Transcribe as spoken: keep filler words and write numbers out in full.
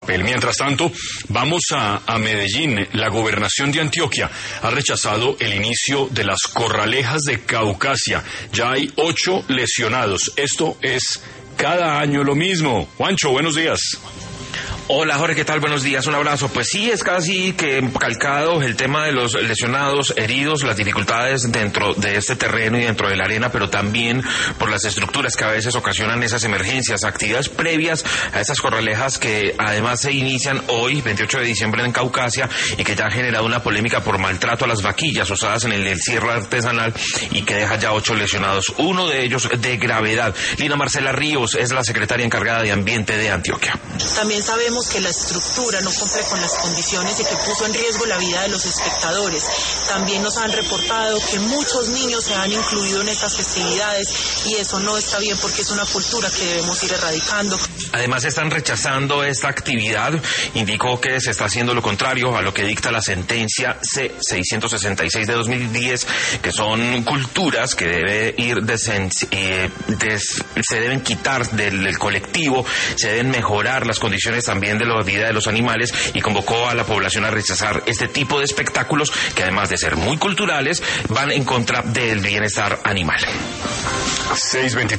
Mientras tanto, vamos a, a Medellín. La gobernación de Antioquia ha rechazado el inicio de las corralejas de Caucasia. Ya hay ocho lesionados. Esto es cada año lo mismo. Juancho, buenos días. Hola Jorge, ¿qué tal? Buenos días, un abrazo. Pues sí, es casi que calcado el tema de los lesionados, heridos, las dificultades dentro de este terreno y dentro de la arena, pero también por las estructuras que a veces ocasionan esas emergencias, actividades previas a esas corralejas que además se inician hoy, veintiocho de diciembre en Caucasia, y que ya ha generado una polémica por maltrato a las vaquillas usadas en el, el cierre artesanal y que deja ya ocho lesionados, uno de ellos de gravedad. Lina Marcela Ríos es la secretaria encargada de Ambiente de Antioquia. También sabemos que la estructura no cumple con las condiciones y que puso en riesgo la vida de los espectadores. También nos han reportado que muchos niños se han incluido en estas festividades y eso no está bien porque es una cultura que debemos ir erradicando. Además están rechazando esta actividad. Indicó que se está haciendo lo contrario a lo que dicta la sentencia C seiscientos sesenta y seis de dos mil diez, que son culturas que debe ir desen, eh, des, se deben quitar del, del colectivo, se deben mejorar las condiciones también de la vida de los animales, y convocó a la población a rechazar este tipo de espectáculos que, además de ser muy culturales, van en contra del bienestar animal. seis veintitrés